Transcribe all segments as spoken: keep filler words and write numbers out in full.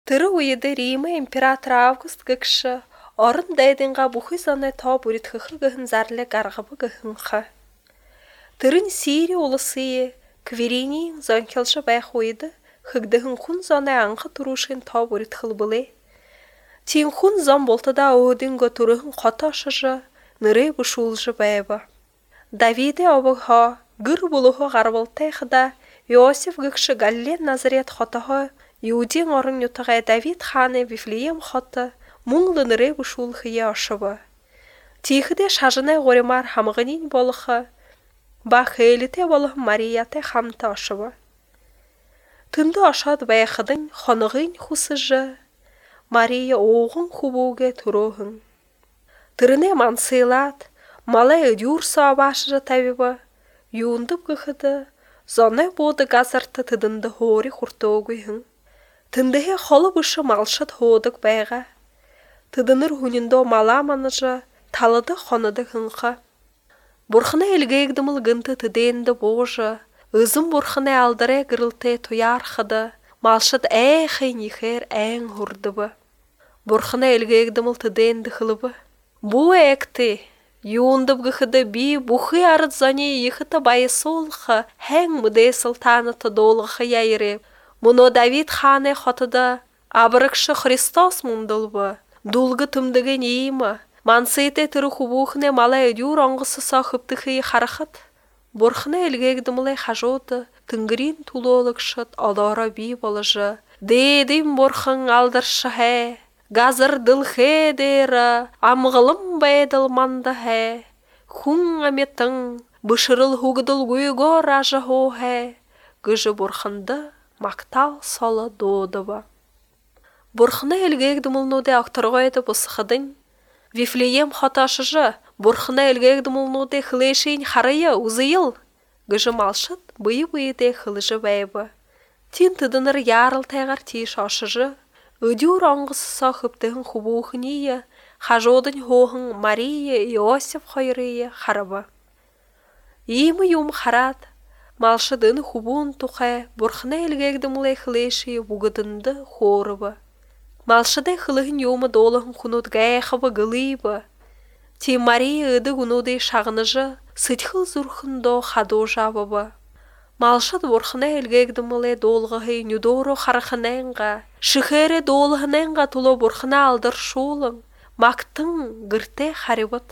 Тыры уйды Рима император Август гыкшы, орын дайдынға бұхы заны тау бүрітхіхі гіхін зарлы гарғыбы гіхінхі. Тырын Сирия улысые, Кверинин зонкелші байх уйды, хыгдыхын хун заны аңғы тұрушын тау бүрітхіл бұлы. Тин хун зон болтыда оғдыңғы тұрыхын қота шыжы, ныры бұшулжы байбы. Давиде обығға, гүр бұлығы ғарбылтайқыда, Иосиф гыкшы Галлен Назарет хотығы, Иудин орын ютығай Давид ханы Вифлеем хоты, мұңлы ныры бұшулғые ашыбы. Тихіде шажынай ғоримар хамғынин болығы, бақ әйліте болығы Марияте хамты ашыбы. Тынды ашад байқыдың қонығын хусыжы, Мария оғын хубуге тұрығын. Тырыне мансыйлат, малай өдюр сабашыжы табибы, юындып гыхыды, зоны боды газарты тыдынды хори хуртоғыйын. Тындығы қолы бұшы малшыт ходық байға. Тыдыныр хүніндо маламаныжы, талыды қоныды хынға. Бұрхына әлгейгдіміл гынты тыденді божы, өзім бұрхына алдыры гырылты туярхыды, малшыт әйхін ехер әң хұрдыбы. Бұрхына әлгейгдіміл тыденді хылыбы. Бұ әкті, юындып гыхыды би бұхы арыд зоне ехіті байы солғы, әң мүдей сылтаныты долғы яйреп. Мұно Давид ханы хотыда, абырықшы Христос мұндылбы, дулғы түмдігі неймі, мансыйте түрі хубухне малай өдюр оңғысы сақыптықы қарықыт. Бұрхына әлгегдімілай қажоды, түнгірін тулолықшыт одора би болыжы. Дейдім бұрхын алдыршы хә, газыр дыл хә дейрі, амғылым байдыл манды хә. Хүн аметтің, бұшырыл хугыдыл гүйгор ажы хо хә, гүжі бұрхынды, мақтал солы доодыбы. Бұрхына әлгегдімілнуде ақтырғайды бұсықыдың. Вифлеем хоташыжы, бұрхына әлгегдімілнуде хылешейін харайы ұзыйыл. Гүжі малшыт бұйы-бұйыде хылыжы бәйбі. Тин тыдыныр ярыл тәғар тейш ашыжы. Өдюр оңғысы сақыптығын хубуғынейі, қажодың хоғын Мария Иосиф қойрые харабы. Емі юм харад, малшыдың хубуын тұқай, бұрхына әлгегдімілей хылешейі бұғыдынды хорыбы. Малшыдай хылығын юмы долығын құнуд ғайқыбы ғылыбы. Ти Мария үді ғынудай шағыныжы, сытхыл зұрхындо қадо жабыбы. Малшыд бұрхына әлгегдімілей долғығы нүдору қарықынайынға, шықыры долғынайынға тұлы бұрхына алдыр шолың, мақтың ғырте қарибыд.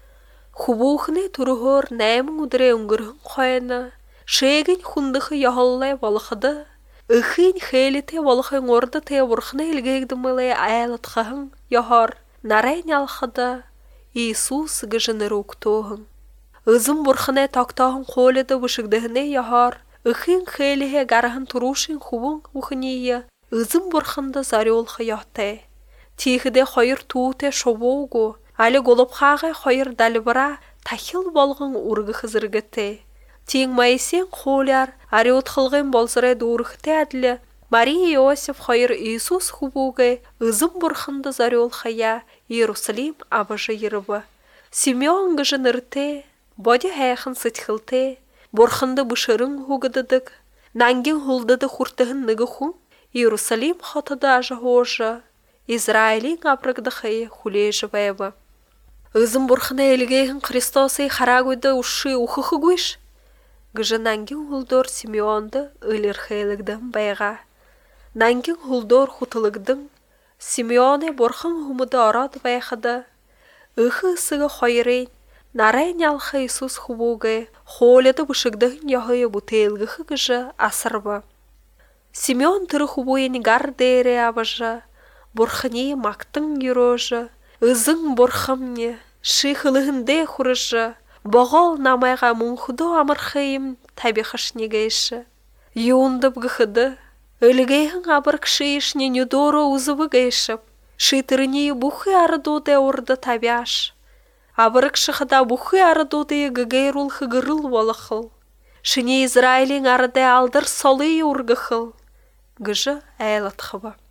Хубуғыны тұрығыр нәмін үдірі үңгірін қойыны, шегін хүндіғі яғылай балықыды, үхін хейліте балықын орды те бұрхына әлгегдімілей айлытқығын яғар, нарайын алқыды, Иисус гыжыныры ұқтоғын. Үзім бұрхына тақтағын қолыды бұшығдығыны яғар, үхін хейліге гарығын тұрушын хубын ұхынейі, үзім бұрхынды зарелқы яқтай. Тейхіде қойыр туыте шобоғу, алі голыпқағы қойыр дәлібіра тахил болғын ұрғы қызыргіте. Тиң майсен қоляр, ари отқылғын болсырай дұрықты әділі, Мария Иосиф қойыр Иисус хубуғы, үзім бұрхынды зарелқыя, Иерусалим абыжы ерібі. Симеон гыжын ірте, боди әйхін сытхылте, бұрхынды бұшырың хугыдыдық, нәңген хулдыды хұртығын нығы хун, Иерусалим хотыды ажы хожы, Израилин абрыгдықы хулежі бәйбі. Үзім бұрхына әлгейхін Христосы қарагүйді ұшы ұқықы көш, гыжы нәңген хулдор Симеонды өлірхейлігдің байға. Нәңген хулдор хутылығдың, Симеоне бұрхын хумыды арады байқыды, үхі үсігі қойырын, нарайын алқы Иисус хубуғы, қоледі бұшығдығын яғыйы бұтелгіхі гыжы асырбы. Симеон түрі хубуын ғар дейірі абыжы, бұрхыне мақтың юрожы, үзің бұрхымне, шиқылығынде құрыжы, боғал намайға мұңхыды амырхайым табиқышнегейші. Юындып ғыхыды, өлігейін абыр кшейшіне нүдоры ұзыбы гейшіп, шитырыне бұхы арыдуды орды табяш. Абырық шықыда бұхы арыдуды гігейрул хыгырыл болықыл. Шыне Израилин арыды алдыр солы ургықыл. Гыжы әйлатқыбы.